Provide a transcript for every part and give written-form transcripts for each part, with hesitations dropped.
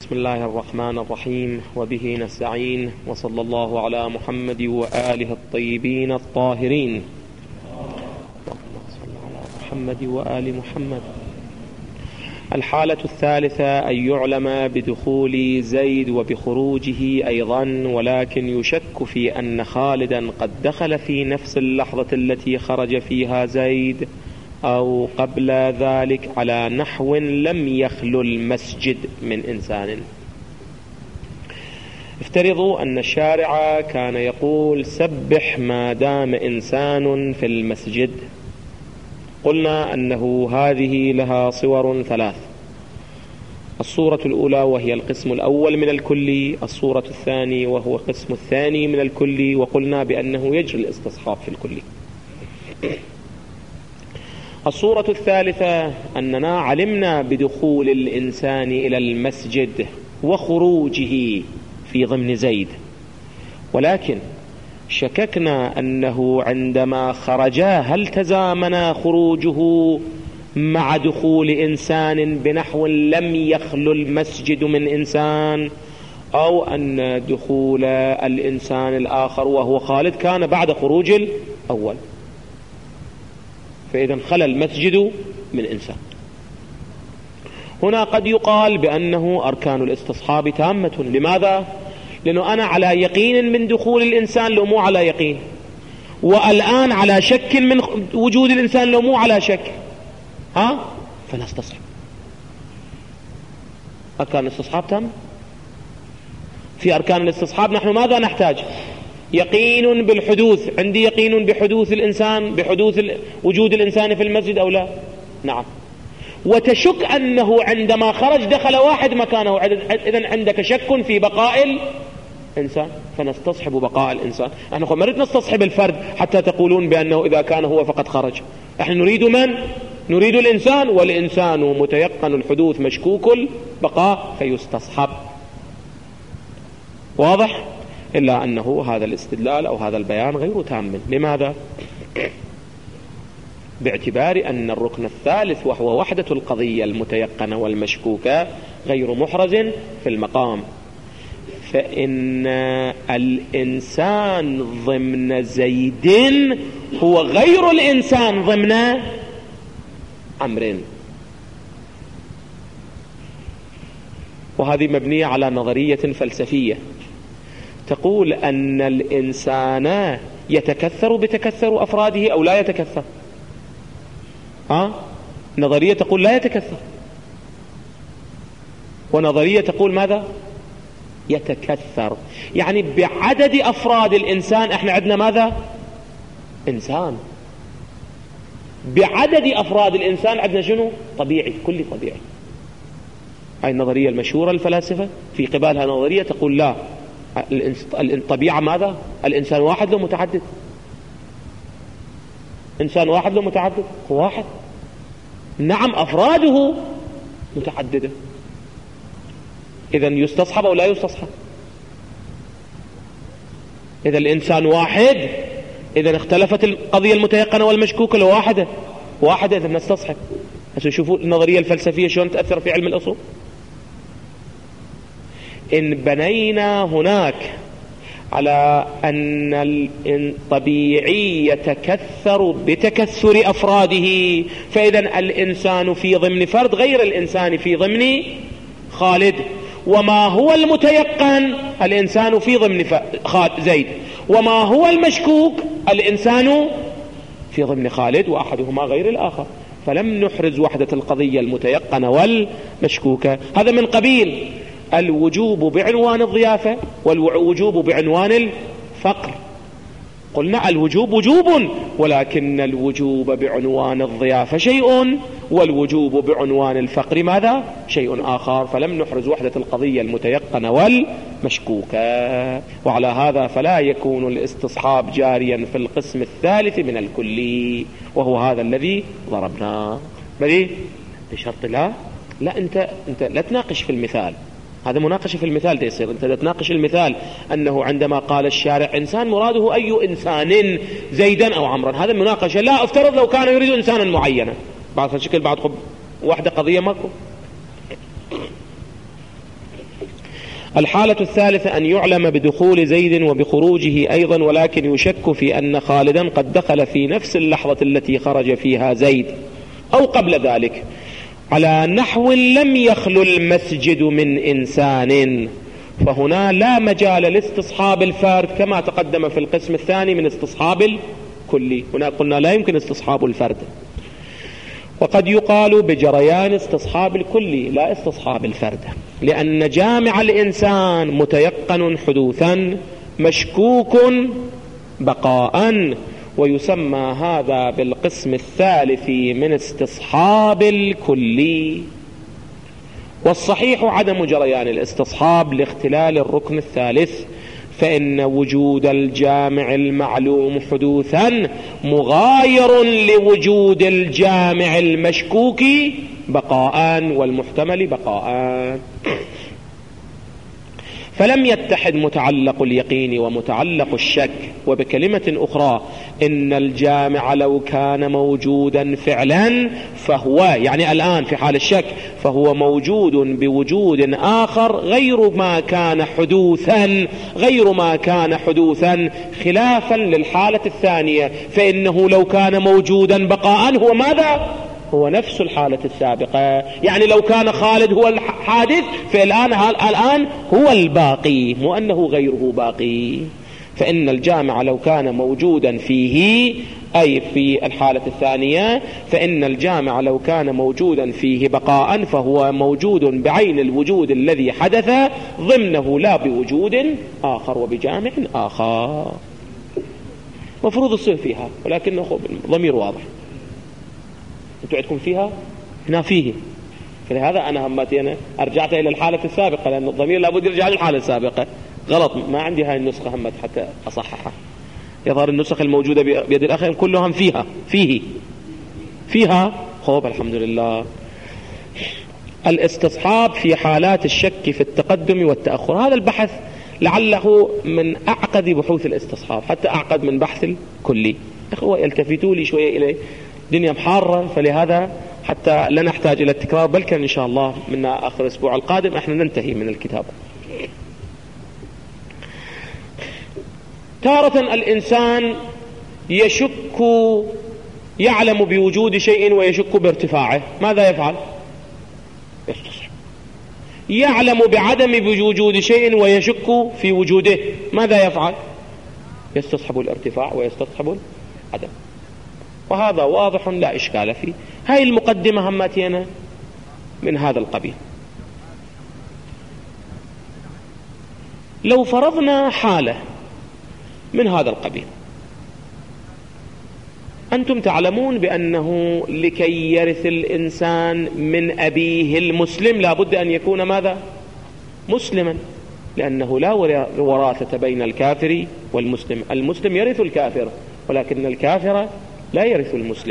بسم الله الرحمن الرحيم، وبه نستعين، وصلى الله على محمد وآله الطيبين الطاهرين. محمد وآل محمد. الحالة الثالثة أن يعلم بدخول زيد وبخروجه أيضا، ولكن يشك في أن خالدا قد دخل في نفس اللحظة التي خرج فيها زيد أو قبل ذلك على نحو لم يخل المسجد من إنسان. افترضوا أن الشارع كان يقول سبح ما دام إنسان في المسجد. قلنا أنه هذه لها صور ثلاث: الصورة الأولى وهي القسم الأول من الكلي، الصورة الثانية وهو القسم الثاني من الكلي، وقلنا بأنه يجري الاستصحاب في الكلي. الصورة الثالثة أننا علمنا بدخول الإنسان إلى المسجد وخروجه في ضمن زيد، ولكن شككنا أنه عندما خرجا هل تزامن خروجه مع دخول إنسان بنحو لم يخل المسجد من إنسان، أو أن دخول الإنسان الآخر وهو خالد كان بعد خروج الأول، فإذا خلى المسجد من إنسان. هنا قد يقال بأنه أركان الاستصحاب تامة. لماذا؟ لأنه أنا على يقين من دخول الإنسان لو مو على يقين، والآن على شك من وجود الإنسان لو مو على شك، فنستصحب. أركان الاستصحاب تام. في أركان الاستصحاب نحن ماذا نحتاج؟ يقين بالحدوث. عندي يقين بحدوث الإنسان، بحدوث وجود الإنسان في المسجد أو لا؟ نعم. وتشك أنه عندما خرج دخل واحد مكانه، إذن عندك شك في بقاء الإنسان، فنستصحب بقاء الإنسان. نحن ما نريد نستصحب الفرد حتى تقولون بأنه إذا كان هو فقد خرج. نحن نريد من؟ نريد الإنسان، والإنسان متيقن الحدوث مشكوك البقاء فيستصحب. واضح؟ إلا أنه هذا الاستدلال أو هذا البيان غير تام. لماذا؟ باعتبار أن الركن الثالث وهو وحدة القضية المتيقنة والمشكوكة غير محرز في المقام، فإن الإنسان ضمن زيد هو غير الإنسان ضمن عمرو، وهذه مبنية على نظرية فلسفية تقول أن الإنسان يتكثر بتكثر أفراده أو لا يتكثر. نظرية تقول لا يتكثر، ونظرية تقول ماذا؟ يتكثر. يعني بعدد أفراد الإنسان احنا عندنا ماذا؟ إنسان. بعدد أفراد الإنسان عندنا شنو؟ طبيعي، كل طبيعي. هاي النظرية المشهورة الفلاسفة في قبالها نظرية تقول لا، الطبيعة ماذا؟ الإنسان واحد لو متعدد؟ إنسان واحد لو متعدد؟ هو واحد. نعم أفراده متعددة. إذن يستصحب أو لا يستصحب؟ إذا الإنسان واحد، إذا اختلفت القضية المتيقنة والمشكوكة لو واحدة، إذا نستصحب. هسه شوفوا النظرية الفلسفية شلون تأثر في علم الأصول. إن بنينا هناك على أن الطبيعي يتكثر بتكثر أفراده، فإذا الإنسان في ضمن فرد غير الإنسان في ضمن خالد. وما هو المتيقن؟ الإنسان في ضمن زيد. وما هو المشكوك؟ الإنسان في ضمن خالد، وأحدهما غير الآخر. فلم نحرز وحدة القضية المتيقنة والمشكوكة. هذا من قبيل الوجوب بعنوان الضيافة والوجوب بعنوان الفقر. قلنا الوجوب وجوب، ولكن الوجوب بعنوان الضيافة شيء، والوجوب بعنوان الفقر ماذا؟ شيء آخر. فلم نحرز وحدة القضية المتيقنة والمشكوكة، وعلى هذا فلا يكون الاستصحاب جاريا في القسم الثالث من الكلي، وهو هذا الذي ضربناه. بلي بشرط لا أنت لا تناقش في المثال، هذا مناقشة في المثال تيصير. أنت تناقش المثال أنه عندما قال الشارع إنسان مراده أي إنسان زيدا أو عمرا، هذا مناقشة. لا افترض لو كان يريد إنسانا معينا، بعض الشكل بعض واحدة قضية ماكو. الحالة الثالثة أن يعلم بدخول زيد وبخروجه أيضا، ولكن يشك في أن خالدا قد دخل في نفس اللحظة التي خرج فيها زيد أو قبل ذلك، على نحو لم يخل المسجد من إنسان، فهنا لا مجال لاستصحاب الفرد كما تقدم في القسم الثاني من استصحاب الكلي. هنا قلنا لا يمكن استصحاب الفرد. وقد يقال بجريان استصحاب الكلي لا استصحاب الفرد، لأن جامع الإنسان متيقن حدوثا مشكوك بقاء، ويسمى هذا بالقسم الثالث من استصحاب الكلي. والصحيح عدم جريان الاستصحاب لاختلال الركن الثالث، فإن وجود الجامع المعلوم حدوثا مغاير لوجود الجامع المشكوك بقاء والمحتمل بقاء. فلم يتحد متعلق اليقين ومتعلق الشك. وبكلمة أخرى، إن الجامع لو كان موجودا فعلا فهو، يعني الآن في حال الشك، فهو موجود بوجود آخر غير ما كان حدوثا خلافا للحالة الثانية، فإنه لو كان موجودا بقاء هو ماذا؟ هو نفس الحالة السابقة. يعني لو كان خالد هو الحادث فالآن هو الباقي، مو أنه غيره باقي. فإن الجامع لو كان موجودا فيه، أي في الحالة الثانية، فإن الجامع لو كان موجودا فيه بقاء فهو موجود بعين الوجود الذي حدث ضمنه، لا بوجود آخر وبجامع آخر. مفروض الصيغ فيها، ولكنه ضمير واضح. انتوا عندكم فيها؟ هنا فيه. فلهذا أنا همتي أنا أرجعت إلى الحالة السابقة، لأن الضمير لابد يرجع للحالة السابقة. غلط، ما عندي هاي النسخة همت حتى أصححها. يظهر النسخ الموجودة بيد الأخ كلهم فيها خوب. الحمد لله. الاستصحاب في حالات الشك في التقدم والتأخر، هذا البحث لعله من أعقد بحوث الاستصحاب، حتى أعقد من بحث الكلي. أخوة يلتفتوا لي شوية إليه، دنيا محارة، فلهذا حتى لا نحتاج إلى التكرار، بل كان إن شاء الله من آخر الأسبوع القادم احنا ننتهي من الكتاب. تارة الإنسان يعلم بوجود شيء ويشك بارتفاعه، ماذا يفعل؟ يستصحب. يعلم بعدم بوجود شيء ويشك في وجوده، ماذا يفعل؟ يستصحب الارتفاع ويستصحب العدم. وهذا واضح لا إشكال فيه. هاي المقدمة همتنا من هذا القبيل. لو فرضنا حالة من هذا القبيل، أنتم تعلمون بأنه لكي يرث الإنسان من أبيه المسلم لابد أن يكون ماذا؟ مسلما، لأنه لا وراثة بين الكافر والمسلم. المسلم يرث الكافر، ولكن الكافر لا يرث المسلم.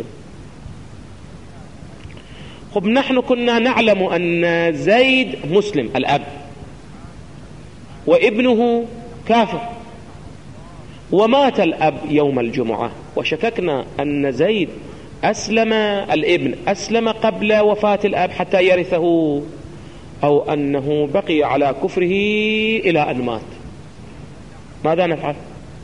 خب، نحن كنا نعلم أن زيد مسلم الأب، وابنه كافر، ومات الأب يوم الجمعة، وشككنا أن زيد الابن أسلم قبل وفاة الأب حتى يرثه، أو أنه بقي على كفره إلى أن مات. ماذا نفعل؟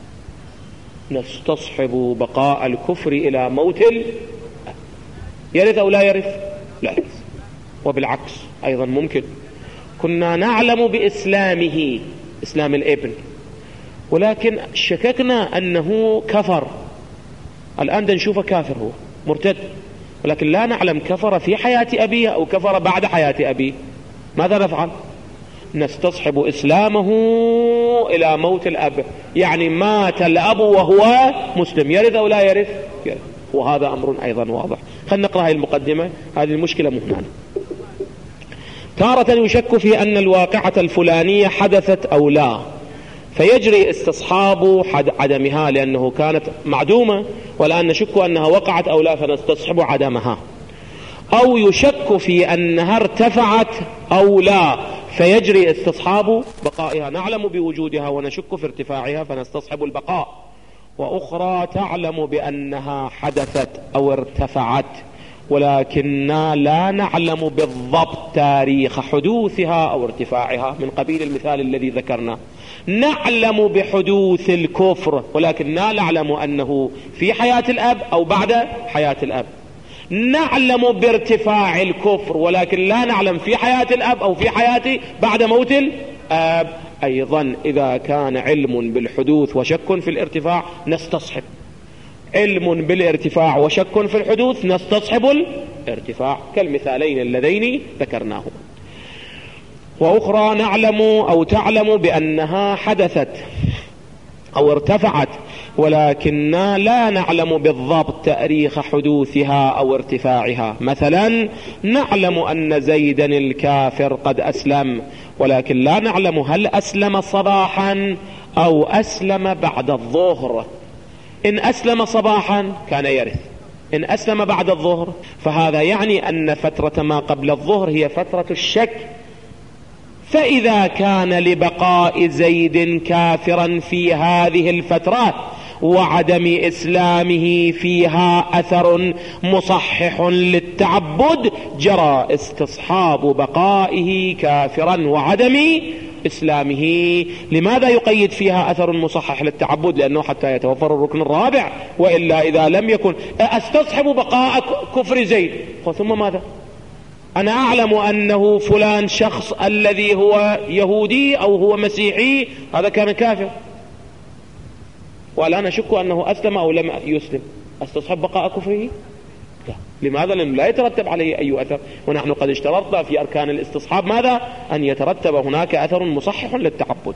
نستصحب بقاء الكفر إلى موت يرث أو لا يرث؟ لا يرث. وبالعكس أيضا ممكن، كنا نعلم بإسلامه، إسلام الابن، ولكن شككنا أنه كفر. الآن نشوفه كافر، هو مرتد، ولكن لا نعلم كفر في حياة أبيه أو كفر بعد حياة أبيه. ماذا نفعل؟ نستصحب إسلامه إلى موت الأب، يعني مات الأب وهو مسلم، يرث أو لا يرث؟ يرث. وهذا أمر أيضا واضح. خلينا نقرأ هذه المقدمة، هذه المشكلة مهمة. تارة يشك في أن الواقعة الفلانية حدثت أو لا، فيجري استصحاب عدمها لأنه كانت معدومة، والآن نشك أنها وقعت أو لا فنستصحب عدمها. أو يشك في أنها ارتفعت أو لا، فيجري استصحاب بقائها، نعلم بوجودها ونشك في ارتفاعها فنستصحب البقاء. وأخرى تعلم بأنها حدثت أو ارتفعت ولكننا لا نعلم بالضبط تاريخ حدوثها أو ارتفاعها، من قبيل المثال الذي ذكرنا. نعلم بحدوث الكفر ولكن لا نعلم أنه في حياة الأب أو بعد حياة الأب. نعلم بارتفاع الكفر ولكن لا نعلم في حياة الأب أو في حياة بعد موت الأب. أيضا إذا كان علم بالحدوث وشك في الارتفاع نستصحب، علم بالارتفاع وشك في الحدوث نستصحب الارتفاع، كالمثالين اللذين ذكرناهما. وأخرى نعلم أو تعلم بأنها حدثت أو ارتفعت ولكننا لا نعلم بالضبط تاريخ حدوثها أو ارتفاعها. مثلا نعلم أن زيدا الكافر قد أسلم ولكن لا نعلم هل أسلم صباحا أو أسلم بعد الظهر. إن أسلم صباحا كان يرث، إن أسلم بعد الظهر فهذا يعني أن فترة ما قبل الظهر هي فترة الشك. فإذا كان لبقاء زيد كافرا في هذه الفترات وعدم إسلامه فيها أثر مصحح للتعبد جرى استصحاب بقائه كافرا وعدم إسلامه. لماذا يقيد فيها أثر مصحح للتعبد؟ لأنه حتى يتوفر الركن الرابع، وإلا إذا لم يكن استصحب بقاء كفر زيد ثم ماذا؟ أنا أعلم أنه فلان شخص الذي هو يهودي أو هو مسيحي هذا كان كافر، والآن أشك أنه أسلم أو لم يسلم، استصحب بقاء كفره؟ لا. لماذا؟ لأنه لا يترتب عليه أي أثر، ونحن قد اشترطنا في أركان الاستصحاب ماذا؟ أن يترتب هناك أثر مصحح للتعبد.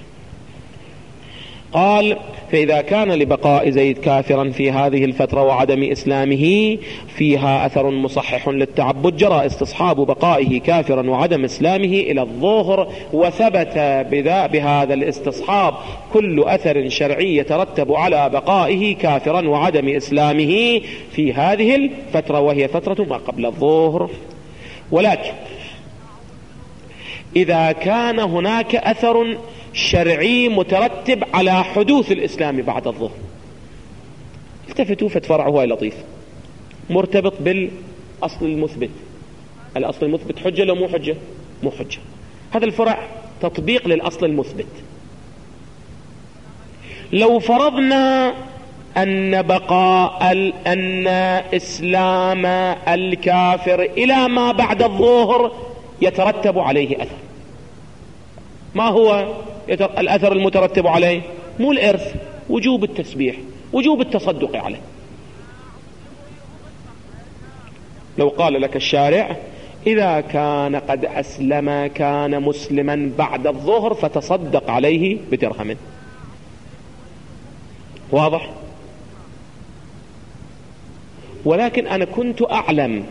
قال فإذا كان لبقاء زيد كافرا في هذه الفترة وعدم إسلامه فيها أثر مصحح للتعبد جرى استصحاب بقائه كافرا وعدم إسلامه إلى الظهر، وثبت بهذا الاستصحاب كل أثر شرعي يترتب على بقائه كافرا وعدم إسلامه في هذه الفترة وهي فترة ما قبل الظهر. ولكن إذا كان هناك أثر شرعي مترتب على حدوث الإسلام بعد الظهر، التفتوا فتفرعه لطيف، مرتبط بالأصل المثبت. الأصل المثبت حجة لو مو حجة؟ مو حجة. هذا الفرع تطبيق للأصل المثبت. لو فرضنا أن بقاء أن إسلام الكافر إلى ما بعد الظهر يترتب عليه أثر، ما هو الأثر المترتب عليه؟ مو الإرث، وجوب التسبيح، وجوب التصدق عليه. لو قال لك الشارع إذا كان قد أسلم كان مسلما بعد الظهر فتصدق عليه بدرهم، واضح؟ ولكن أنا كنت أعلم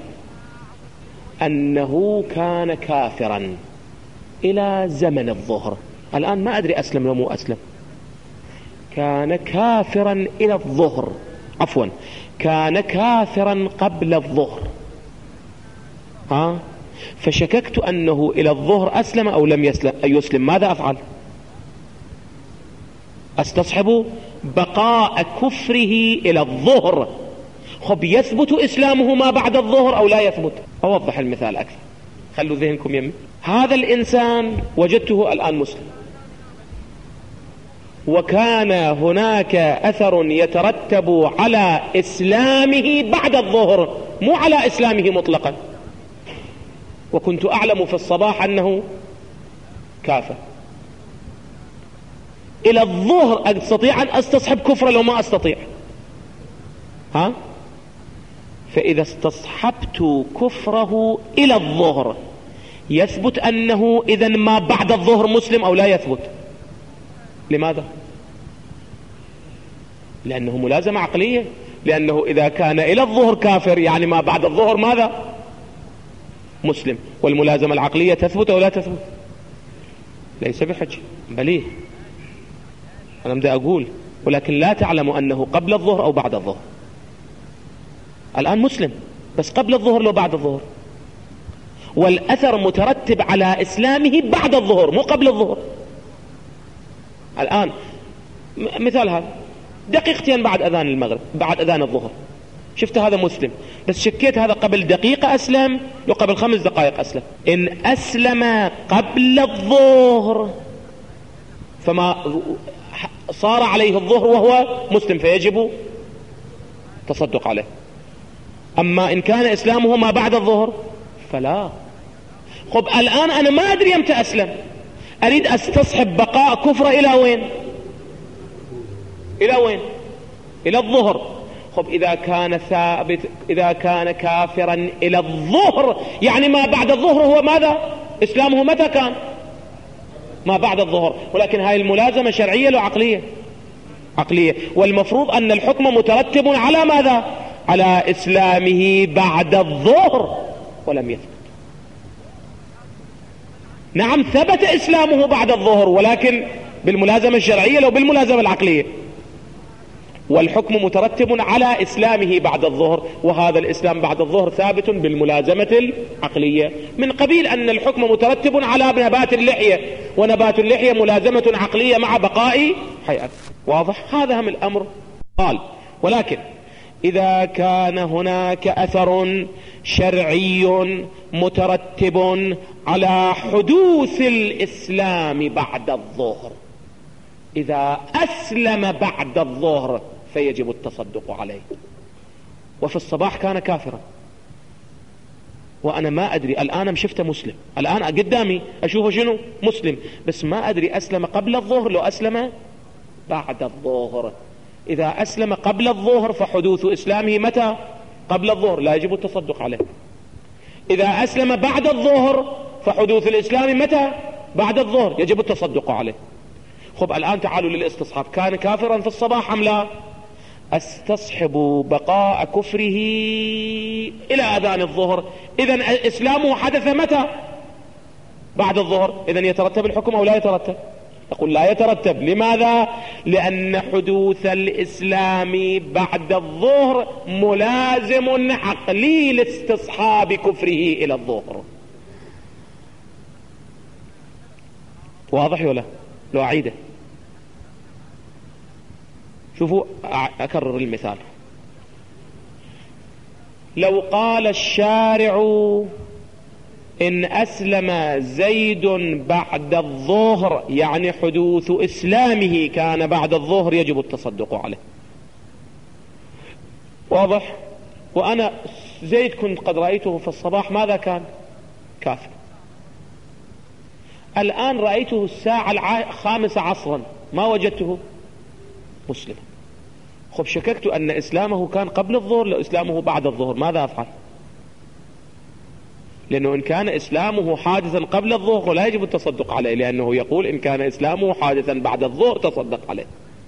أنه كان كافرا إلى زمن الظهر، الآن ما أدري أسلم لو مو أسلم. كان كافرا إلى الظهر، عفوا كان كافرا قبل الظهر، فشككت أنه إلى الظهر أسلم أو لم يسلم، ماذا أفعل؟ أستصحب بقاء كفره إلى الظهر. خب يثبت إسلامه ما بعد الظهر أو لا يثبت؟ أوضح المثال أكثر، خلوا ذهنكم يمي. هذا الإنسان وجدته الآن مسلم، وكان هناك أثر يترتب على إسلامه بعد الظهر مو على إسلامه مطلقا، وكنت أعلم في الصباح أنه كافر. إلى الظهر أستطيع أن أستصحب كفر لو ما أستطيع؟ فإذا استصحبت كفره إلى الظهر يثبت أنه إذن ما بعد الظهر مسلم أو لا يثبت؟ لماذا؟ لأنه ملازمة عقلية، لأنه إذا كان إلى الظهر كافر يعني ما بعد الظهر ماذا؟ مسلم. والملازمة العقلية تثبت أو لا تثبت؟ ليس بحجة، بليه أنا بدي أقول، ولكن لا تعلم أنه قبل الظهر أو بعد الظهر. الآن مسلم بس قبل الظهر لو بعد الظهر، والأثر مترتب على إسلامه بعد الظهر مو قبل الظهر. الآن مثال هذا دقيقتين بعد أذان المغرب، بعد أذان الظهر شفت هذا مسلم، بس شكيت هذا قبل دقيقة أسلم لو قبل 5 دقائق أسلم. إن أسلم قبل الظهر فما صار عليه الظهر وهو مسلم فيجب تصدق عليه. أما إن كان إسلامه ما بعد الظهر فلا. خب الآن أنا ما أدري يمتى أسلم، أريد أستصحب بقاء كفره إلى وين؟ إلى وين؟ إلى الظهر. خب إذا كان كافرا إلى الظهر، يعني ما بعد الظهر هو ماذا؟ إسلامه متى كان؟ ما بعد الظهر. ولكن هاي الملازمة شرعية لو عقلية؟ عقلية. والمفروض أن الحكم مترتب على ماذا؟ على إسلامه بعد الظهر، ولم يثبت. نعم ثبت إسلامه بعد الظهر، ولكن بالملازمة الشرعية لو بالملازمة العقلية. والحكم مترتب على إسلامه بعد الظهر، وهذا الإسلام بعد الظهر ثابت بالملازمة العقلية، من قبيل أن الحكم مترتب على نبات اللحية، ونبات اللحية ملازمة عقلية مع بقاء حياته. واضح؟ هذا هم الأمر. قال ولكن إذا كان هناك أثر شرعي مترتب على حدوث الإسلام بعد الظهر، إذا أسلم بعد الظهر فيجب التصدق عليه. وفي الصباح كان كافرا وأنا ما أدري، الآن شفته مسلم، الآن قدامي أشوفه شنو؟ مسلم، بس ما أدري أسلم قبل الظهر لو أسلم بعد الظهر. إذا أسلم قبل الظهر فحدوث إسلامه متى؟ قبل الظهر، لا يجب التصدق عليه. إذا أسلم بعد الظهر فحدوث الإسلام متى؟ بعد الظهر، يجب التصدق عليه. خب الآن تعالوا للاستصحاب، كان كافرا في الصباح أم لا؟ استصحب بقاء كفره إلى أذان الظهر. إذن إسلامه حدث متى؟ بعد الظهر، إذن يترتب الحكم أو لا يترتب؟ يقول لا يترتب. لماذا؟ لأن حدوث الإسلام بعد الظهر ملازم عقلي لاستصحاب كفره إلى الظهر. واضح ولا؟ لو أعيده، شوفوا أكرر المثال. لو قال الشارع إن أسلم زيد بعد الظهر، يعني حدوث إسلامه كان بعد الظهر، يجب التصدق عليه. واضح؟ وأنا زيد كنت قد رأيته في الصباح ماذا كان؟ كافر. الآن رأيته الساعة 5 عصرا ما وجدته مسلم. خب شككت أن إسلامه كان قبل الظهر لو إسلامه بعد الظهر، ماذا أفعل؟ لأنه إن كان إسلامه حادثا قبل الظهر لا يجب التصدق عليه، لأنه يقول إن كان إسلامه حادثا بعد الظهر تصدق عليه.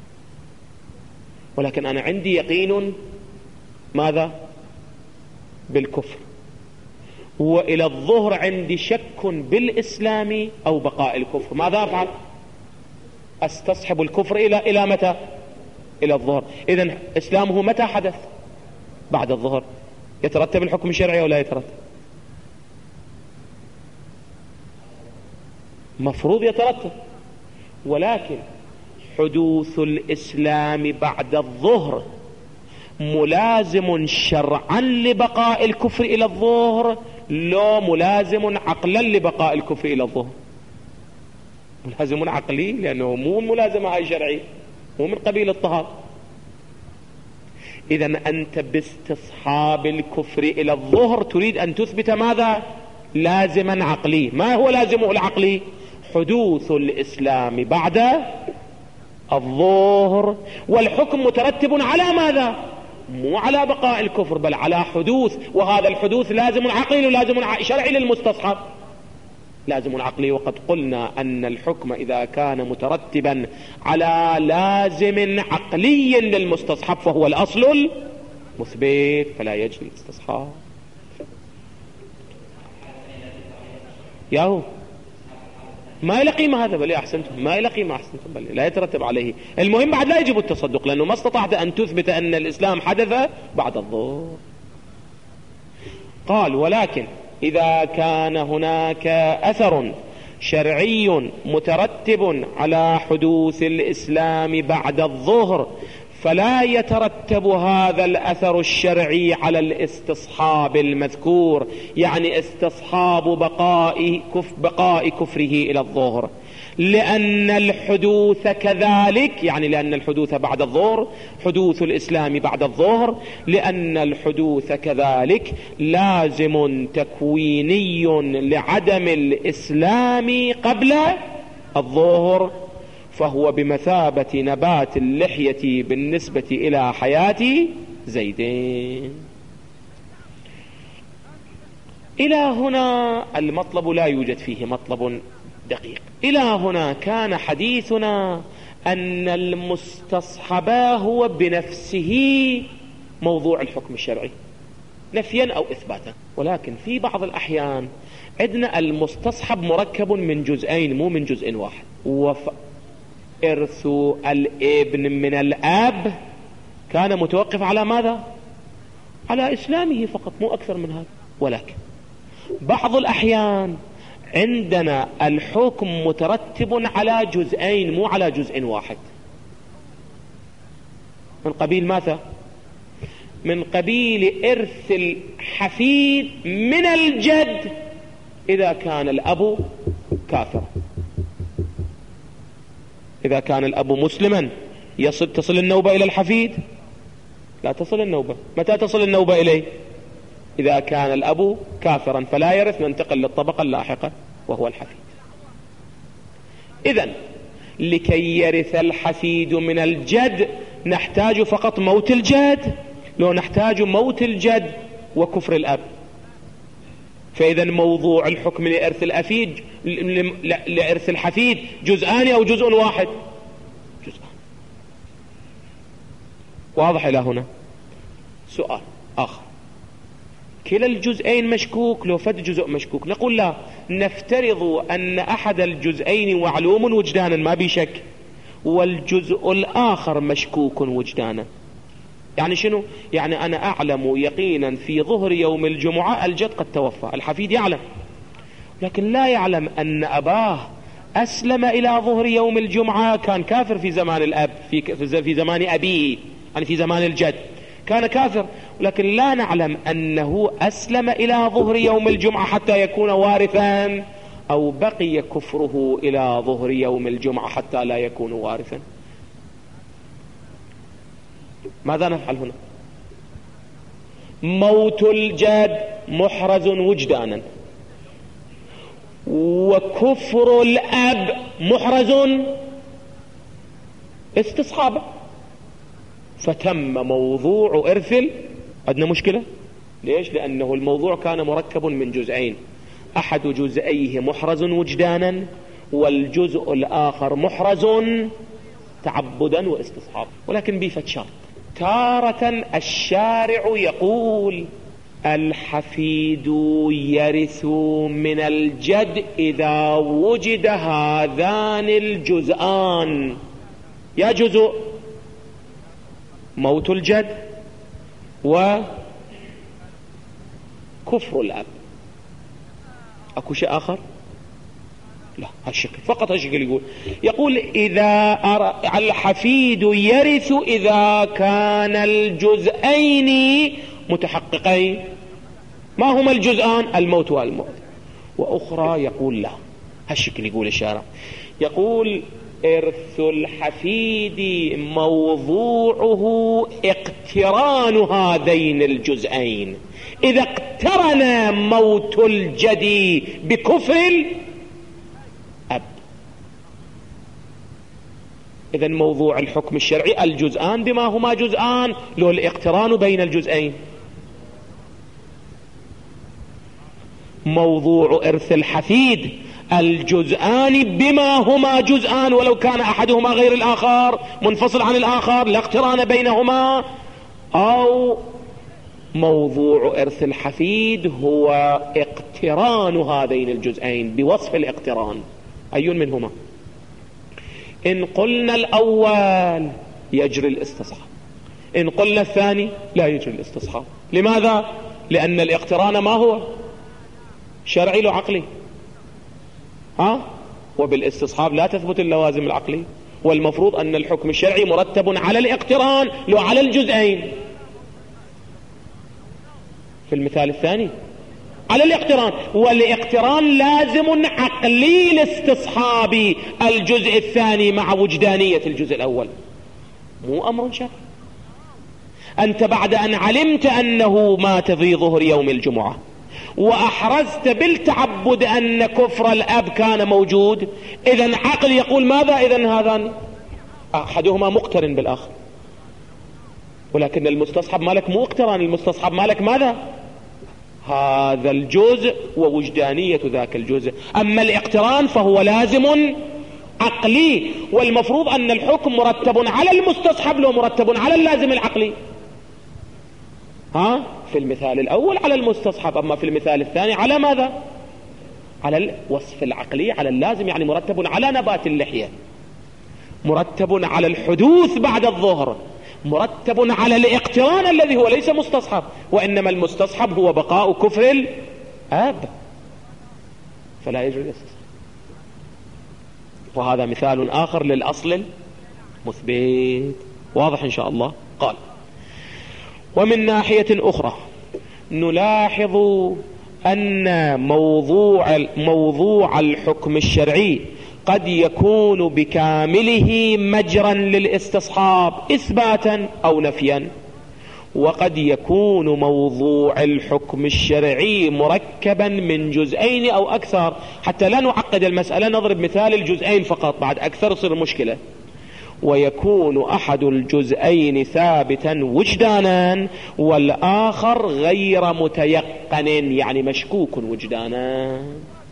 ولكن أنا عندي يقين ماذا؟ بالكفر، وإلى الظهر عندي شك بالإسلام أو بقاء الكفر، ماذا أفعل؟ أستصحب الكفر إلى متى؟ إلى الظهر. إذن إسلامه متى حدث؟ بعد الظهر. يترتب الحكم الشرعي أو لا يترتب؟ مفروض يترتب. ولكن حدوث الإسلام بعد الظهر ملازم شرعا لبقاء الكفر إلى الظهر، لو ملازم عقلا لبقاء الكفر إلى الظهر؟ ملازم عقلي، لأنه مو ملازمة هاي شرعي، مو من قبيل الطهارة. إذن أنت باستصحاب الكفر إلى الظهر تريد أن تثبت ماذا؟ لازما عقلي. ما هو لازمه العقلي؟ حدوث الإسلام بعد الظهر، والحكم مترتب على ماذا؟ مو على بقاء الكفر بل على حدوث، وهذا الحدوث لازم عقلي ولازم شرعي للمستصحب، لازم عقلي. وقد قلنا أن الحكم إذا كان مترتبا على لازم عقلي للمستصحب فهو الأصل المثبت، فلا يجري الاستصحاب. ياهو ما إلى قيمة هذا، بل أحسنتم، ما إلى قيمة أحسنتم، بل لا يترتب عليه. المهم بعد لا يجب التصدق، لأنه ما استطعت أن تثبت أن الإسلام حدث بعد الظهر. قال ولكن إذا كان هناك أثر شرعي مترتب على حدوث الإسلام بعد الظهر فلا يترتب هذا الأثر الشرعي على الاستصحاب المذكور، يعني استصحاب بقاء كفره إلى الظهر، لأن الحدوث كذلك، يعني لأن الحدوث بعد الظهر، حدوث الإسلام بعد الظهر، لأن الحدوث كذلك لازم تكويني لعدم الإسلام قبل الظهر، فهو بمثابة نبات اللحية بالنسبة إلى حياة زيدين. إلى هنا المطلب لا يوجد فيه مطلب دقيق. إلى هنا كان حديثنا أن المستصحب هو بنفسه موضوع الحكم الشرعي نفيا أو إثباتا، ولكن في بعض الأحيان عندنا المستصحب مركب من جزئين مو من جزء واحد. إرث الابن من الأب كان متوقف على ماذا؟ على إسلامه فقط، مو أكثر من هذا. ولكن بعض الأحيان عندنا الحكم مترتب على جزئين مو على جزء واحد. من قبيل ماذا؟ من قبيل إرث الحفيد من الجد إذا كان الأب كافر. إذا كان الأب مسلما تصل النوبة إلى الحفيد؟ لا تصل النوبة. متى تصل النوبة إليه؟ إذا كان الأب كافرا فلا يرث، ننتقل للطبقة اللاحقة وهو الحفيد. إذن لكي يرث الحفيد من الجد نحتاج فقط موت الجد، لو نحتاج موت الجد وكفر الأب. فإذا موضوع الحكم لإرث الأفيد لإرث الحفيد جزءان أو جزء واحد؟ جزءان. واضح إلى هنا؟ سؤال آخر، كلا الجزئين مشكوك لو فد جزء مشكوك؟ نقول لا، نفترض أن أحد الجزئين معلوم وجدانا ما بشك، والجزء الآخر مشكوك وجدانا. يعني شنو؟ يعني أنا أعلم يقينا في ظهر يوم الجمعة الجد قد توفى، الحفيد يعلم، لكن لا يعلم أن أباه أسلم إلى ظهر يوم الجمعة، كان كافر في زمان الأب، في زمان أبيه، يعني في زمان الجد كان كافر، لكن لا نعلم أنه أسلم إلى ظهر يوم الجمعة حتى يكون وارثا، أو بقي كفره إلى ظهر يوم الجمعة حتى لا يكون وارثا. ماذا نفعل هنا؟ موت الجد محرز وجدانا، وكفر الأب محرز استصحابا، فتم موضوع إرث. عندنا مشكلة. ليش؟ لأنه الموضوع كان مركب من جزئين، أحد جزئيه محرز وجدانا، والجزء الآخر محرز تعبدا واستصحابا. ولكن بفت شرط، تارة الشارع يقول الحفيد يرث من الجد إذا وجد هذان الجزءان. يا جزء موت الجد وكفر الأب. أكو شيء آخر؟ لا، هالشكل فقط، هالشكل يقول إذا الحفيد يرث إذا كان الجزئين متحققين. ما هما الجزءان؟ الموت والموت. وأخرى يقول لا، هالشكل يقول الشارع، يقول إرث الحفيد موضوعه اقتران هذين الجزئين، إذا اقترن موت الجدي بكفر الأب. إذا موضوع الحكم الشرعي الجزءان بما هما جزءان، لو الاقتران بين الجزئين. موضوع إرث الحفيد الجزءان بما هما جزءان، ولو كان أحدهما غير الآخر منفصل عن الآخر لا اقتران بينهما. أو موضوع إرث الحفيد هو اقتران هذين الجزئين بوصف الاقتران. أي منهما؟ إن قلنا الأول يجري الاستصحاب، إن قلنا الثاني لا يجري الاستصحاب. لماذا؟ لأن الاقتران ما هو؟ شرعي وعقلي، وبالاستصحاب لا تثبت اللوازم العقلية، والمفروض أن الحكم الشرعي مرتب على الاقتران لو على الجزئين. في المثال الثاني على الاقتران، والاقتران لازم عقلي لاستصحاب الجزء الثاني مع وجدانية الجزء الأول، مو أمر شرعي. أنت بعد أن علمت أنه مات في ظهر يوم الجمعة وأحرزت بالتعبد أن كفر الأب كان موجود، إذن عقل يقول ماذا؟ إذن هذان أحدهما مقترن بالآخر، ولكن المستصحب مالك مو اقتران، المستصحب مالك ماذا؟ هذا الجزء ووجدانية ذاك الجزء. أما الاقتران فهو لازم عقلي، والمفروض أن الحكم مرتب على المستصحب لو مرتب على اللازم العقلي. في المثال الأول على المستصحب، أما في المثال الثاني على ماذا؟ على الوصف العقلي، على اللازم، يعني مرتب على نبات اللحية، مرتب على الحدوث بعد الظهر، مرتب على الاقتران الذي هو ليس مستصحب، وإنما المستصحب هو بقاء كفر الآب، فلا يجوز الاستصحاب. وهذا مثال آخر للأصل المثبت، واضح إن شاء الله. قال: ومن ناحية أخرى نلاحظ أن موضوع الحكم الشرعي قد يكون بكامله مجرا للاستصحاب إثباتا أو نفيا، وقد يكون موضوع الحكم الشرعي مركبا من جزئين أو أكثر. حتى لا نعقد المسألة نضرب مثال الجزئين فقط، بعد أكثر تصير مشكلة. ويكون أحد الجزئين ثابتا وجدانا والآخر غير متيقن، يعني مشكوك وجدانا.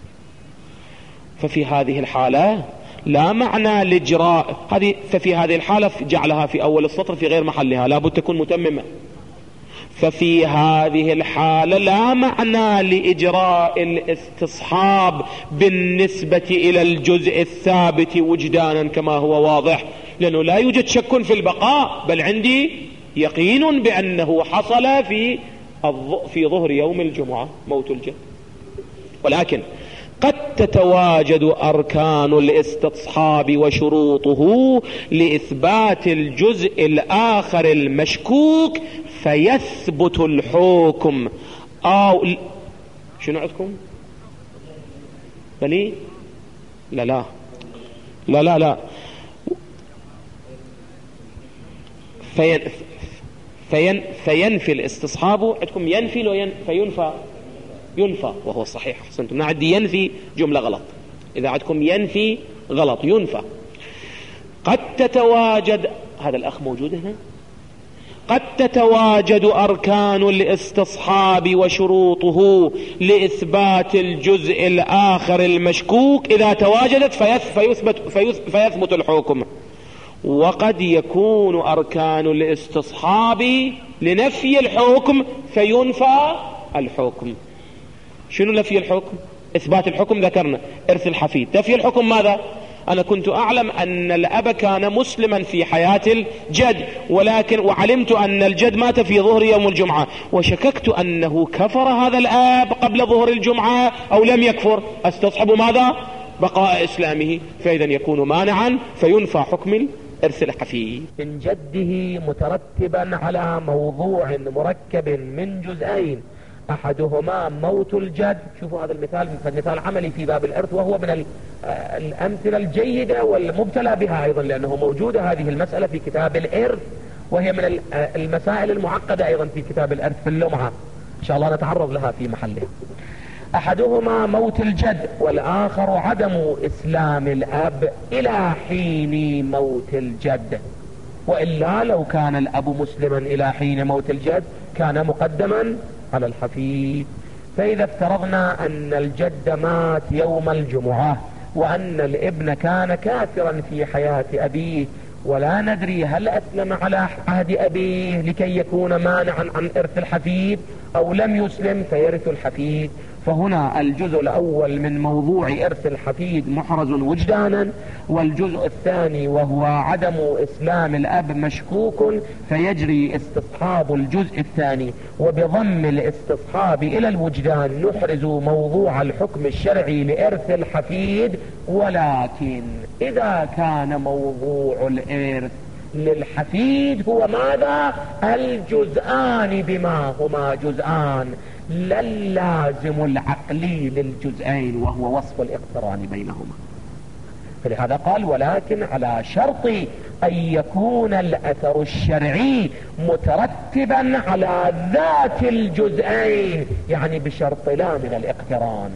ففي هذه الحالة لا معنى لإجراء ففي هذه الحالة جعلها في أول السطر في غير محلها، لابد تكون متممة. ففي هذه الحالة لا معنى لإجراء الاستصحاب بالنسبة إلى الجزء الثابت وجدانا كما هو واضح، لأنه لا يوجد شك في البقاء، بل عندي يقين بأنه حصل في ظهر يوم الجمعة موت الجد. ولكن قد تتواجد أركان الاستصحاب وشروطه لإثبات الجزء الآخر المشكوك فيثبت الحكم. شنو عندكم؟ بلي؟ لا لا لا لا لا فينفي الاستصحاب. عندكم ينفي لو فينفى؟ ينفى، وهو الصحيح. أحسنتم. عندي ينفي جملة غلط، إذا عندكم ينفي غلط، ينفى. قد تتواجد، هذا الأخ موجود هنا، قد تتواجد أركان الاستصحاب وشروطه لإثبات الجزء الآخر المشكوك، إذا تواجدت فيثبت الحكم. وقد يكون أركان الاستصحاب لنفي الحكم فينفى الحكم. شنو نفي الحكم؟ إثبات الحكم ذكرنا، إرث الحفيد. نفي الحكم ماذا؟ أنا كنت أعلم أن الأب كان مسلما في حياة الجد، وعلمت أن الجد مات في ظهر يوم الجمعة، وشككت أنه كفر هذا الأب قبل ظهر الجمعة أو لم يكفر، استصحب ماذا؟ بقاء إسلامه، فإذا يكون مانعا فينفى حكم إرث الحفيد من جده مترتبا على موضوع مركب من جزئين، أحدهما موت الجد. شوفوا هذا المثال مثال عملي في باب الإرث، وهو من الأمثلة الجيدة والمبتلى بها أيضا، لأنه موجودة هذه المسألة في كتاب الإرث، وهي من المسائل المعقدة أيضا في كتاب الإرث في اللمعة، إن شاء الله نتعرض لها في محلها. أحدهما موت الجد والآخر عدم إسلام الأب إلى حين موت الجد، وإلا لو كان الأب مسلما إلى حين موت الجد كان مقدما على الحفيد. فإذا افترضنا أن الجد مات يوم الجمعة وأن الابن كان كافرا في حياة أبيه، ولا ندري هل أسلم على عهد أبيه لكي يكون مانعا عن إرث الحفيد أو لم يسلم فيرث الحفيد. فهنا الجزء الأول من موضوع إرث الحفيد محرز وجدانا، والجزء الثاني وهو عدم إسلام الأب مشكوك، فيجري استصحاب الجزء الثاني. وبضم الاستصحاب إلى الوجدان نحرز موضوع الحكم الشرعي لإرث الحفيد. ولكن إذا كان موضوع الإرث للحفيد هو ماذا؟ الجزآن بما هما جزآن، لا اللازم العقلي للجزئين وهو وصف الاقتران بينهما. فلهذا قال ولكن على شرط أن يكون الأثر الشرعي مترتبا على ذات الجزئين، يعني بشرط لا من الاقتران.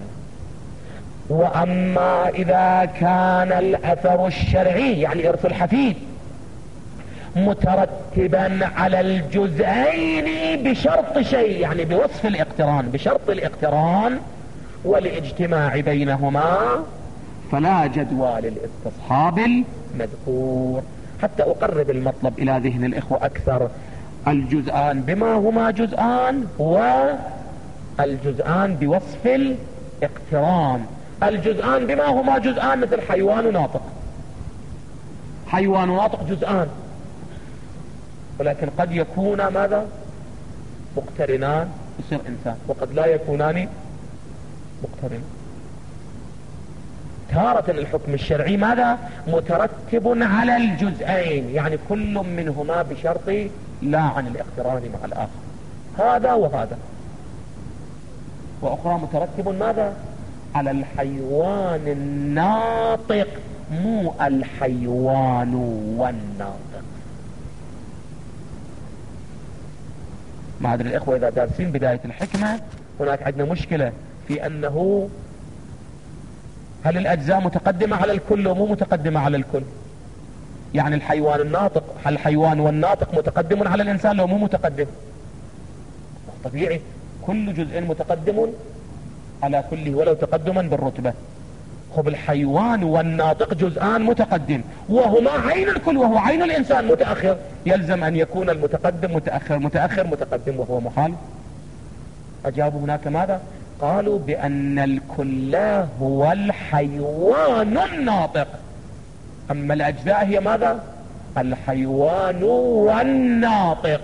وأما إذا كان الأثر الشرعي يعني إرث الحفيد مترتبا على الجزئين بشرط شيء، يعني بوصف الاقتران، بشرط الاقتران والاجتماع بينهما، فلا جدوى للاستصحاب المذكور. حتى أقرب المطلب إلى ذهن الإخوة أكثر، الجزآن بما هما جزآن والجزآن بوصف الاقتران. الجزآن بما هما جزآن مثل حيوان وناطق. حيوان وناطق جزآن، ولكن قد يكون ماذا؟ مقترنان يصير إنسان، وقد لا يكونان مقترنان. تارة الحكم الشرعي ماذا؟ مترتب على الجزئين، يعني كل منهما بشرط لا عن الاقتران مع الآخر، هذا وهذا. وأخرى مترتب ماذا؟ على الحيوان الناطق، مو الحيوان والناطق. ما أدري الإخوة إذا دارسين بداية الحكمة، هناك عندنا مشكلة في أنه هل الأجزاء متقدمة على الكل ومو متقدمة على الكل؟ يعني الحيوان الناطق، هل الحيوان والناطق متقدم على الإنسان لو مو متقدم؟ طبيعي كل جزء متقدم على كله ولو تقدما بالرتبة. خب الحيوان والناطق جزءان متقدم وهما عين الكل وهو عين الإنسان متأخر، يلزم أن يكون المتقدم متأخر، متأخر متقدم، وهو محال. أجابوا هناك ماذا؟ قالوا بأن الكل هو الحيوان الناطق، أما الأجزاء هي ماذا؟ الحيوان والناطق.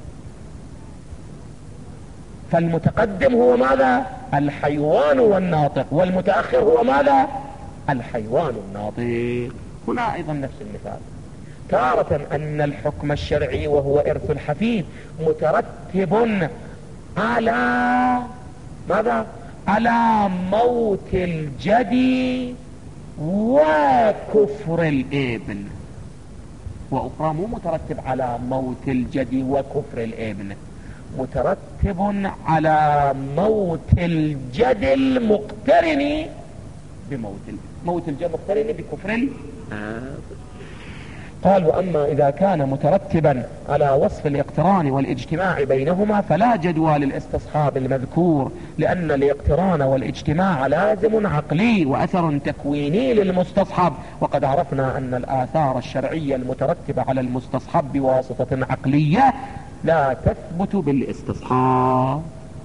فالمتقدم هو ماذا؟ الحيوان والناطق، والمتأخر هو ماذا؟ الحيوان الناطق. هنا أيضا نفس المثال، تارة أن الحكم الشرعي وهو إرث الحفيد مترتب على ماذا؟ على موت الجد وكفر الابن. وأخرى مو مترتب على موت الجد وكفر الابن، مترتب على موت الجد المقترن بموت الابن، موت الجد مقترن بكفر الابن. قال وأما إذا كان مترتبا على وصف الاقتران والاجتماع بينهما فلا جدوى للاستصحاب المذكور، لأن الاقتران والاجتماع لازم عقلي وأثر تكويني للمستصحب، وقد عرفنا أن الآثار الشرعية المترتبة على المستصحب بواسطة عقلية لا تثبت بالاستصحاب.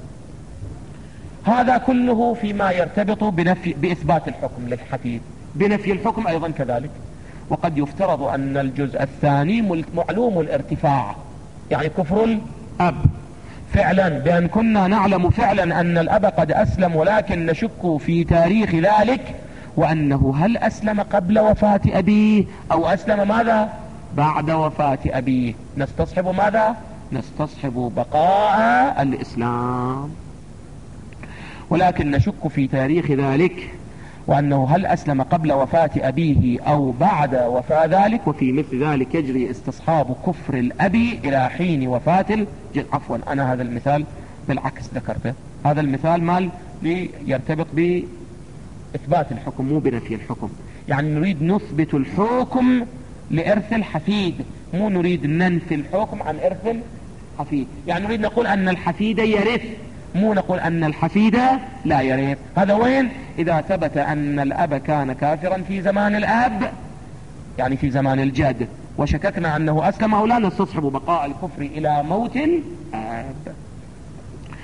هذا كله فيما يرتبط بإثبات الحكم للحفيد. بنفي الحكم أيضا كذلك. وقد يفترض أن الجزء الثاني معلوم الارتفاع، يعني كفر الأب فعلا، بأن كنا نعلم فعلا أن الأب قد أسلم، ولكن نشك في تاريخ ذلك، وأنه هل أسلم قبل وفاة أبيه أو أسلم ماذا؟ بعد وفاة أبيه. نستصحب ماذا؟ نستصحب بقاء الإسلام، ولكن نشك في تاريخ ذلك، وأنه هل أسلم قبل وفاة أبيه أو بعد وفاة ذلك. وفي مثل ذلك يجري استصحاب كفر الأب إلى حين وفاة عفوا أنا هذا المثال بالعكس ذكرته، هذا المثال مال يرتبط بإثبات الحكم مو بنفي الحكم. يعني نريد نثبت الحكم لإرث الحفيد، مو نريد ننفي الحكم عن إرث الحفيد. يعني نريد نقول أن الحفيد يرث، مو نقول أن الحفيد لا يرث. هذا وين؟ إذا ثبت أن الأب كان كافرا في زمان الأب، يعني في زمان الجد، وشككنا أنه أسلم أو لا، نستصحب بقاء الكفر إلى موت الأب.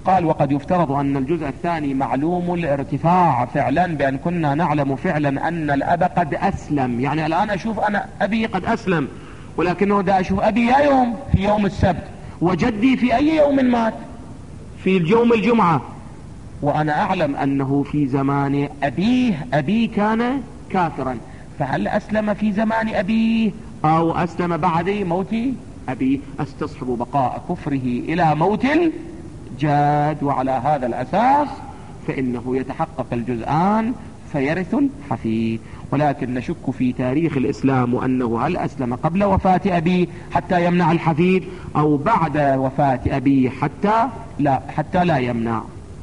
قال وقد يفترض أن الجزء الثاني معلوم الارتفاع فعلا، بأن كنا نعلم فعلا أن الأب قد أسلم. يعني الآن أشوف أنا أبي قد أسلم، ولكنه دا أشوف أبي يا يوم في يوم السبت، وجدي في أي يوم مات، في يوم الجمعة، وأنا أعلم أنه في زمان أبيه كان كافرا، فهل أسلم في زمان أبيه أو أسلم بعد موت أبيه؟ استصحب بقاء كفره إلى موت الجد، وعلى هذا الأساس فإنه يتحقق الجزءان فيرث الحفيد. ولكن نشك في تاريخ الإسلام وأنه هل أسلم قبل وفاة أبيه حتى يمنع الحفيد، أو بعد وفاة أبيه حتى لا يمنع.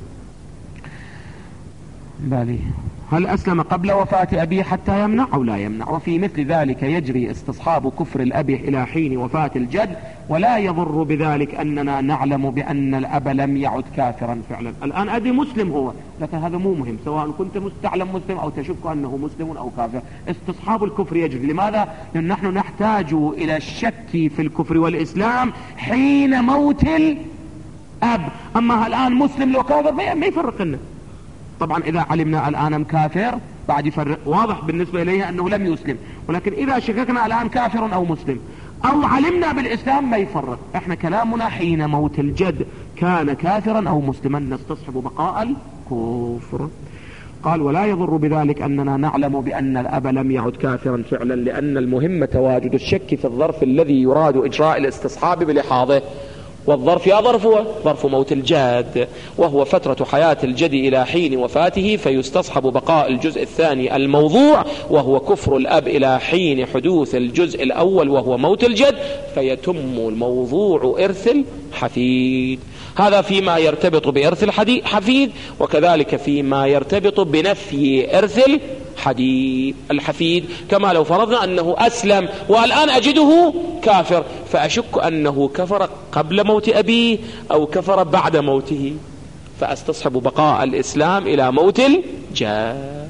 بالي هل أسلم قبل وفاة أبيه حتى يمنع أو لا يمنع؟ وفي مثل ذلك يجري استصحاب كفر الأب إلى حين وفاة الجد، ولا يضر بذلك أننا نعلم بأن الأب لم يعد كافرا فعلا. الآن أبي مسلم هو، لكن هذا مو مهم، سواء كنت تعلم مسلم أو تشك أنه مسلم أو كافر، استصحاب الكفر يجري. لماذا؟ لأن نحن نحتاج إلى الشك في الكفر والإسلام حين موت الأب. أما الآن مسلم لو كافر ما يفرق لنا. طبعا إذا علمنا الآن كافر بعد يفرق، واضح بالنسبة إليه أنه لم يسلم، ولكن إذا شككنا الآن كافر أو مسلم أو علمنا بالإسلام ما يفرق. إحنا كلامنا حين موت الجد كان كافرا أو مسلما نستصحب بقاء الكفر. قال ولا يضر بذلك أننا نعلم بأن الأب لم يعد كافرا فعلا، لأن المهم تواجد الشك في الظرف الذي يراد إجراء الاستصحاب بلحاظه. والظرف يا ظرف هو ظرف موت الجد، وهو فترة حياة الجد إلى حين وفاته، فيستصحب بقاء الجزء الثاني الموضوع وهو كفر الأب إلى حين حدوث الجزء الأول وهو موت الجد، فيتم الموضوع إرث الحفيد. هذا فيما يرتبط بإرث الحفيد، وكذلك فيما يرتبط بنفي إرث الحفيد. كما لو فرضنا أنه أسلم والآن أجده كافر، فأشك أنه كفر قبل موت أبيه أو كفر بعد موته، فأستصحب بقاء الإسلام إلى موت الجد.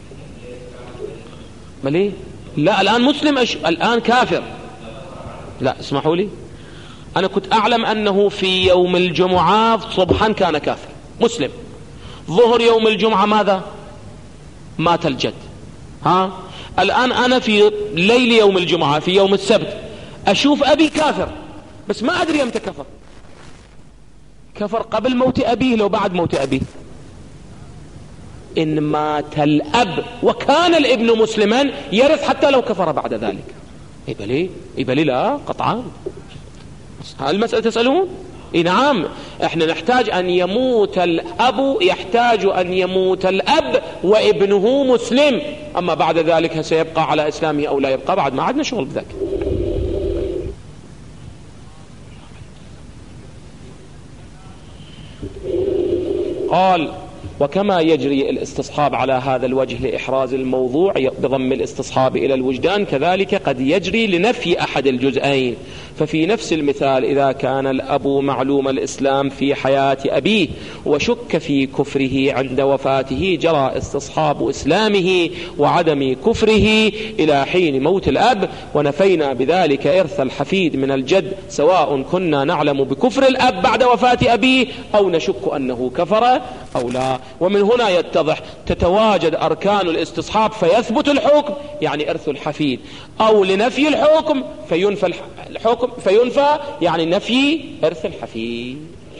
مالي؟ لا الآن مسلم الآن كافر. لا اسمحوا لي، أنا كنت أعلم أنه في يوم الجمعة صبحا كان كافر مسلم، ظهر يوم الجمعة ماذا؟ مات الجد. الآن أنا في ليل يوم الجمعة في يوم السبت أشوف أبي كافر، بس ما أدري أمتى كفر قبل موت أبيه لو بعد موت أبيه. إن مات الأب وكان الابن مسلما يرث حتى لو كفر بعد ذلك. يبالي لا قطعا. المسألة تسألون؟ نعم، احنا نحتاج ان يموت الاب، يحتاج ان يموت الاب وابنه مسلم، اما بعد ذلك سيبقى على اسلامه او لا يبقى، بعد ما عندنا شغل بذلك. قال وكما يجري الاستصحاب على هذا الوجه لإحراز الموضوع بضم الاستصحاب إلى الوجدان، كذلك قد يجري لنفي أحد الجزئين. ففي نفس المثال إذا كان الأب معلوم الإسلام في حياة أبيه وشك في كفره عند وفاته، جرى استصحاب إسلامه وعدم كفره إلى حين موت الأب، ونفينا بذلك إرث الحفيد من الجد، سواء كنا نعلم بكفر الأب بعد وفاة أبيه أو نشك أنه كفر أو لا. ومن هنا يتضح تتواجد أركان الاستصحاب فيثبت الحكم، يعني إرث الحفيد، أو لنفي الحكم فينفى الحكم يعني نفي إرث الحفيد.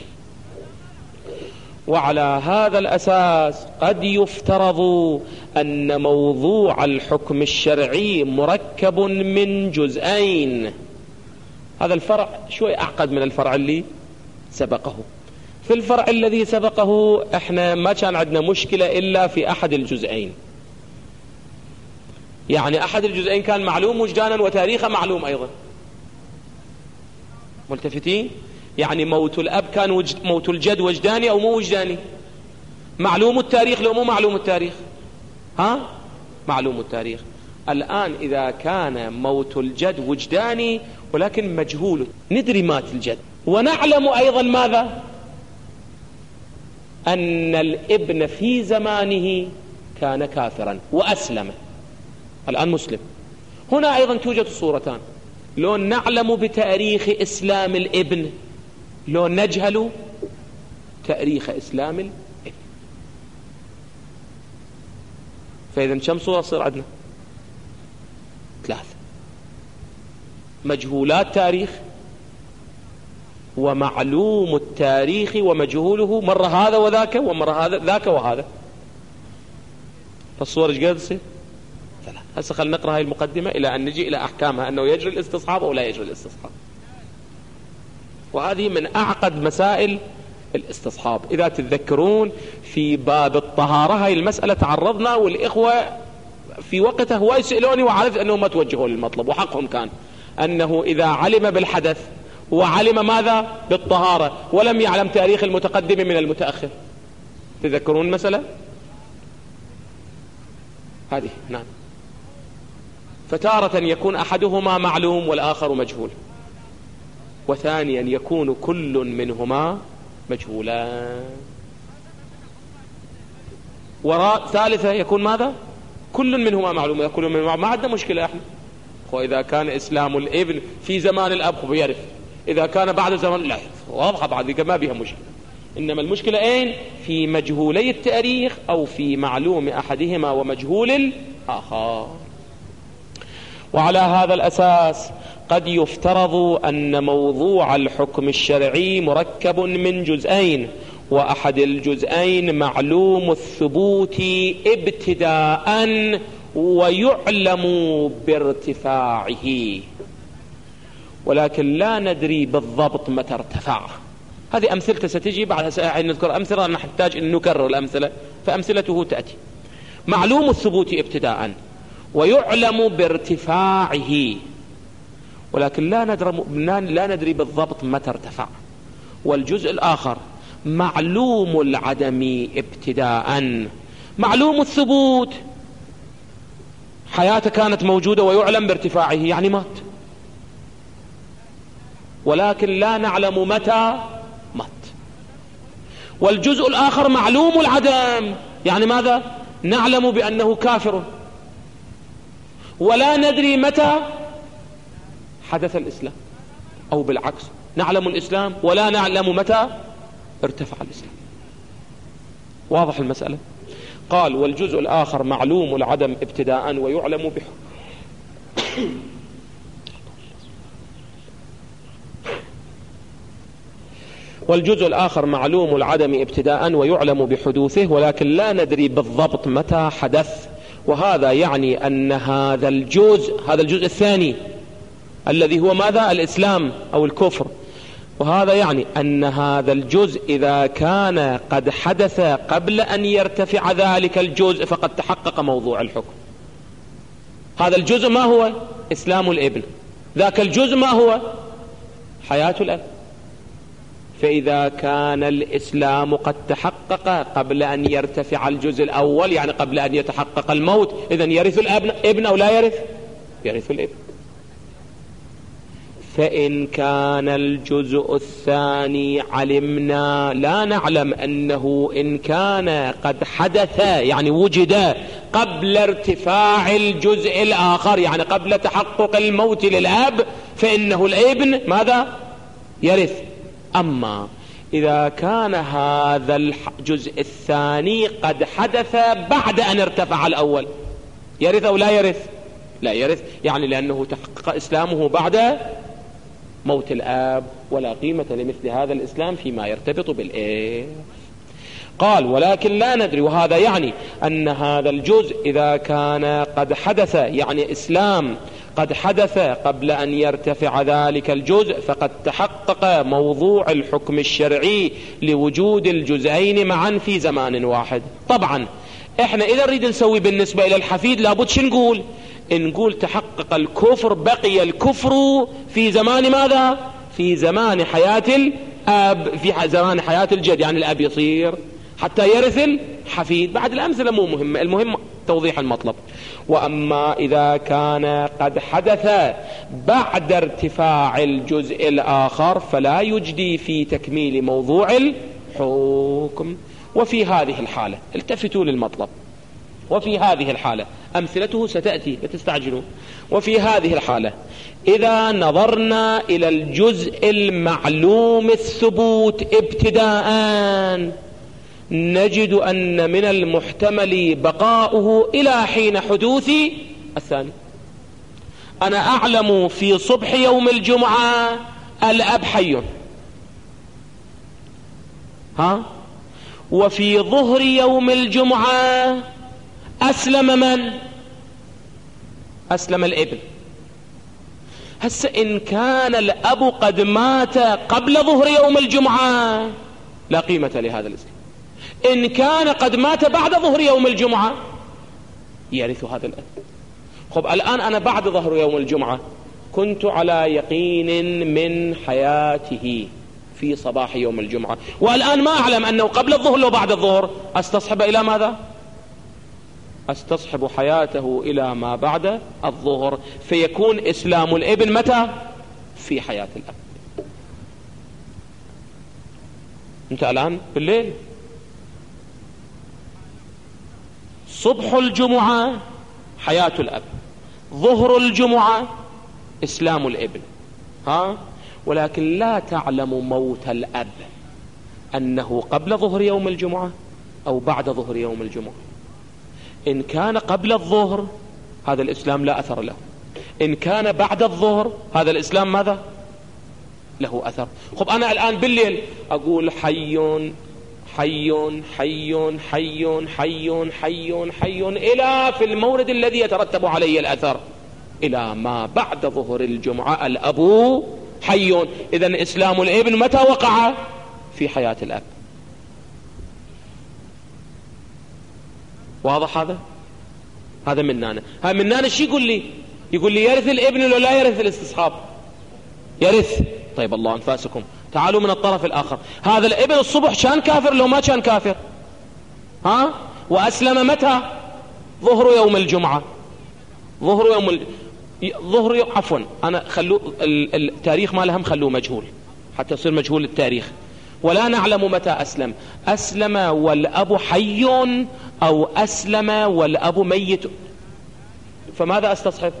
وعلى هذا الأساس قد يفترض أن موضوع الحكم الشرعي مركب من جزئين. هذا الفرع شوي أعقد من الفرع اللي سبقه. في الفرع الذي سبقه احنا ما كان عندنا مشكلة إلا في أحد الجزئين، يعني أحد الجزئين كان معلوم وجدانا وتاريخه معلوم أيضا. ملتفتين؟ يعني موت الأب كان موت الجد وجداني أو مو وجداني؟ معلوم التاريخ لو مو معلوم التاريخ؟ معلوم التاريخ. الآن إذا كان موت الجد وجداني ولكن مجهول، ندري مات الجد ونعلم أيضا ماذا؟ أن الابن في زمانه كان كافرا وأسلم، الآن مسلم. هنا أيضا توجد صورتان، لو نعلم بتاريخ إسلام الابن، لو نجهل تاريخ إسلام الابن. فإذا كم صورة تصير عندنا؟ 3: مجهولات تاريخ، ومعلوم التاريخ ومجهوله، مرة هذا وذاك، ومرة هذا ذاك وهذا. فالصور ايش قد تصير؟ 3. هسه خلينا نقرأ هاي المقدمة إلى أن نجي إلى أحكامها، أنه يجري الاستصحاب أو لا يجري الاستصحاب. وهذه من أعقد مسائل الاستصحاب. إذا تتذكرون في باب الطهارة هاي المسألة تعرضنا، والإخوة في وقتها هو يسألوني وعرفت أنه ما توجهوا للمطلب، وحقهم كان أنه إذا علم بالحدث وعلم ماذا بالطهارة ولم يعلم تاريخ المتقدم من المتأخر. تذكرون المسألة هذه؟ نعم. فتارة يكون أحدهما معلوم والآخر مجهول، وثانيا يكون كل منهما مجهولا، ثالثة يكون ماذا؟ كل منهما معلوم وكل منهما. ما عندنا مشكلة احنا، وإذا كان إسلام الابن في زمان الأب يعرف، إذا كان بعد زمان لا، واضحة بعد ما بها مشكلة. إنما المشكلة أين؟ في مجهولي التاريخ أو في معلوم أحدهما ومجهول الآخر. وعلى هذا الأساس قد يفترض أن موضوع الحكم الشرعي مركب من جزئين، وأحد الجزئين معلوم الثبوت ابتداء ويعلم بارتفاعه، ولكن لا ندري بالضبط متى ارتفع. هذه أمثلة ستجي بعد ساعة، نذكر أمثلة نحتاج أن نكرر الأمثلة، فأمثلته تأتي. معلوم الثبوت ابتداء ويعلم بارتفاعه، ولكن لا ندري بالضبط متى ارتفع. والجزء الآخر معلوم العدم ابتداء. معلوم الثبوت حياته كانت موجودة ويعلم بارتفاعه، يعني مات، ولكن لا نعلم متى مات. والجزء الآخر معلوم العدم، يعني ماذا؟ نعلم بأنه كافر ولا ندري متى حدث الإسلام، أو بالعكس نعلم الإسلام ولا نعلم متى ارتفع الإسلام. واضح المسألة؟ قال: والجزء الآخر معلوم العدم ابتداء ويعلم والجزء الآخر معلوم العدم ابتداء ويعلم بحدوثه، ولكن لا ندري بالضبط متى حدث. وهذا يعني أن هذا الجزء الثاني الذي هو ماذا؟ الإسلام أو الكفر. وهذا يعني أن هذا الجزء إذا كان قد حدث قبل أن يرتفع ذلك الجزء فقد تحقق موضوع الحكم. هذا الجزء ما هو؟ إسلام الابن. ذاك الجزء ما هو؟ حياة الأب. فإذا كان الإسلام قد تحقق قبل أن يرتفع الجزء الأول، يعني قبل أن يتحقق الموت، إذن يرث الابن أو لا يرث؟ يرث الابن. فإن كان الجزء الثاني علمنا، لا نعلم أنه إن كان قد حدث يعني وجد قبل ارتفاع الجزء الآخر، يعني قبل تحقق الموت للأب، فإنه الابن ماذا؟ يرث. أما إذا كان هذا الجزء الثاني قد حدث بعد أن ارتفع الأول، يرث أو لا يرث؟ لا يرث، يعني لأنه تحقق إسلامه بعد موت الآب، ولا قيمة لمثل هذا الإسلام فيما يرتبط بالإرث. قال: ولكن لا ندري. وهذا يعني أن هذا الجزء إذا كان قد حدث، يعني إسلام قد حدث قبل أن يرتفع ذلك الجزء، فقد تحقق موضوع الحكم الشرعي لوجود الجزئين معا في زمان واحد. طبعا احنا إذا نريد نسوي بالنسبة إلى الحفيد لابد شو نقول؟ نقول تحقق الكفر، بقي الكفر في زمان ماذا؟ في زمان حياة الأب، في زمان حياة الجد، يعني الأب يصير حتى يرث الحفيد. بعد الأمثلة مو مهمة، المهم توضيح المطلب. وأما إذا كان قد حدث بعد ارتفاع الجزء الآخر فلا يجدي في تكميل موضوع الحكم. وفي هذه الحالة التفتوا للمطلب، وفي هذه الحالة أمثلته ستأتي لا تستعجلوا. وفي هذه الحالة إذا نظرنا إلى الجزء المعلوم الثبوت ابتداء نجد أن من المحتمل بقاؤه إلى حين حدوث الثاني. أنا أعلم في صبح يوم الجمعة الأب حي، وفي ظهر يوم الجمعة أسلم من؟ أسلم الابن. هسه إن كان الأب قد مات قبل ظهر يوم الجمعة لا قيمة لهذا الإسلام. إن كان قد مات بعد ظهر يوم الجمعة يرث هذا الأب. خب الآن أنا بعد ظهر يوم الجمعة كنت على يقين من حياته في صباح يوم الجمعة، والآن ما أعلم أنه قبل الظهر لو بعد الظهر، أستصحب إلى ماذا؟ أستصحب حياته إلى ما بعد الظهر، فيكون إسلام الابن متى؟ في حياة الأب. أنت الآن بالليل صبح الجمعة حياة الأب، ظهر الجمعة إسلام الابن، ولكن لا تعلم موت الأب أنه قبل ظهر يوم الجمعة أو بعد ظهر يوم الجمعة. إن كان قبل الظهر هذا الإسلام لا أثر له، إن كان بعد الظهر هذا الإسلام ماذا؟ له أثر. خب أنا الآن بالليل أقول حي حي حي حي حي حي حي إلى في المورد الذي يترتب عليه الأثر إلى ما بعد ظهر الجمعة الأب حي. إذن إسلام الابن متى وقع؟ في حياة الأب. واضح هذا؟ هذا منانا. ها منانا شي يقول لي؟ يقول لي يرث الابن ولا لا يرث الاستصحاب؟ يرث. طيب الله أنفاسكم، تعالوا من الطرف الآخر. هذا الابن الصبح كان كافر لو ما كان كافر؟ وأسلم متى؟ ظهر يوم الجمعة. عفوا أنا خلوا التاريخ ما لهم خلوه مجهول حتى يصير مجهول التاريخ، ولا نعلم متى أسلم. أسلم والأب حي أو أسلم والأب ميت؟ فماذا أستصحب؟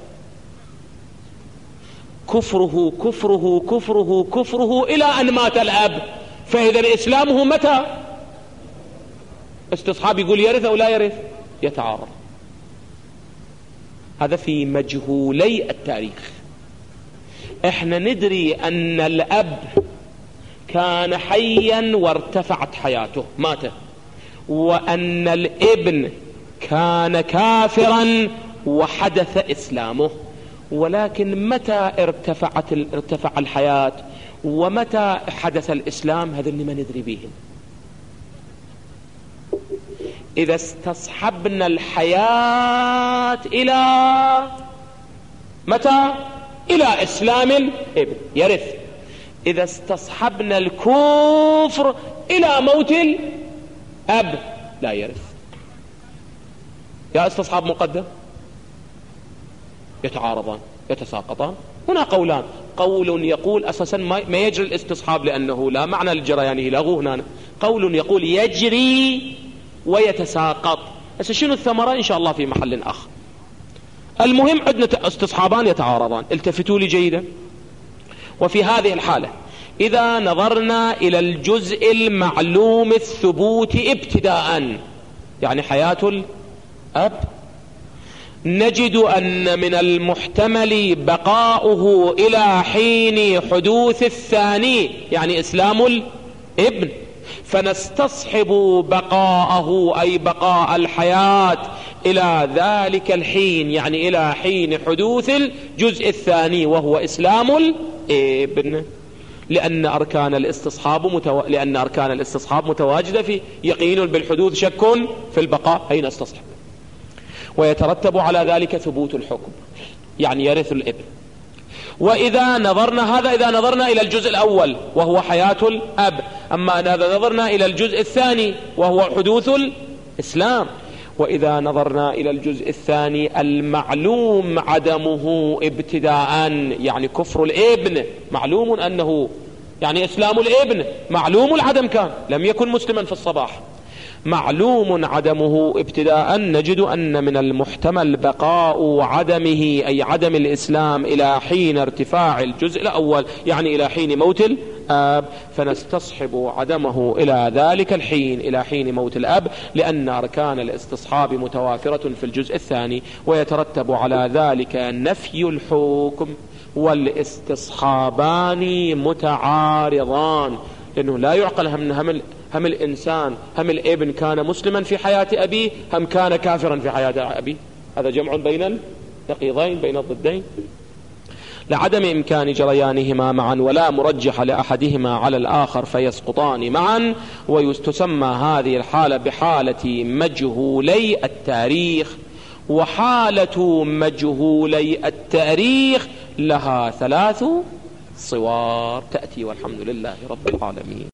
كفره كفره كفره كفره إلى أن مات الأب. فإذا إسلامه متى؟ استصحاب يقول يرث أو لا يرث؟ يتعارض. هذا في مجهولي التاريخ. احنا ندري أن الأب كان حيا وارتفعت حياته مات، وأن الابن كان كافرا وحدث إسلامه، ولكن متى ارتفع الحياة ومتى حدث الإسلام هذا اللي ما ندري به. إذا استصحبنا الحياة إلى متى؟ إلى إسلام الابن يرث. إذا استصحبنا الكفر إلى موت الأب لا يرث. يا استصحاب مقدم يتعارضان يتساقطان. هنا قولان، قول يقول أساسا ما يجري الاستصحاب لأنه لا معنى لجريانه، لاغوه هنا. قول يقول يجري ويتساقط. بس شنو الثمرة إن شاء الله في محل آخر. المهم عندنا استصحابان يتعارضان. التفتوا لي جيدا. وفي هذه الحالة إذا نظرنا إلى الجزء المعلوم الثبوت ابتداء يعني حياة الأب نجد أن من المحتمل بقاؤه إلى حين حدوث الثاني يعني إسلام الابن، فنستصحب بقاءه أي بقاء الحياة إلى ذلك الحين يعني إلى حين حدوث الجزء الثاني وهو إسلام الابن، لأن أركان الاستصحاب متواجدة في يقين بالحدوث شك في البقاء أي نستصحب. ويترتب على ذلك ثبوت الحكم يعني يرث الابن. وإذا نظرنا هذا إذا نظرنا إلى الجزء الأول وهو حياة الأب، أما إذا نظرنا إلى الجزء الثاني وهو حدوث الإسلام. وإذا نظرنا إلى الجزء الثاني المعلوم عدمه ابتداء يعني كفر الابن معلوم أنه يعني إسلام الابن معلوم العدم كان لم يكن مسلما في الصباح، معلوم عدمه ابتداء نجد أن من المحتمل بقاء عدمه أي عدم الإسلام إلى حين ارتفاع الجزء الأول، يعني إلى حين موت الأب، فنستصحب عدمه إلى ذلك الحين، إلى حين موت الأب، لأن أركان الاستصحاب متوافرة في الجزء الثاني، ويترتب على ذلك نفي الحكم، والاستصحابان متعارضان، لأنه لا يعقل هم الإنسان هم الابن كان مسلما في حياة أبيه هم كان كافرا في حياة أبيه، هذا جمع بين النقيضين بين الضدين، لعدم إمكان جريانهما معا ولا مرجح لأحدهما على الآخر فيسقطان معا. وتسمى هذه الحالة بحالة مجهولي التاريخ. وحالة مجهولي التاريخ لها 3 صور تأتي، والحمد لله رب العالمين.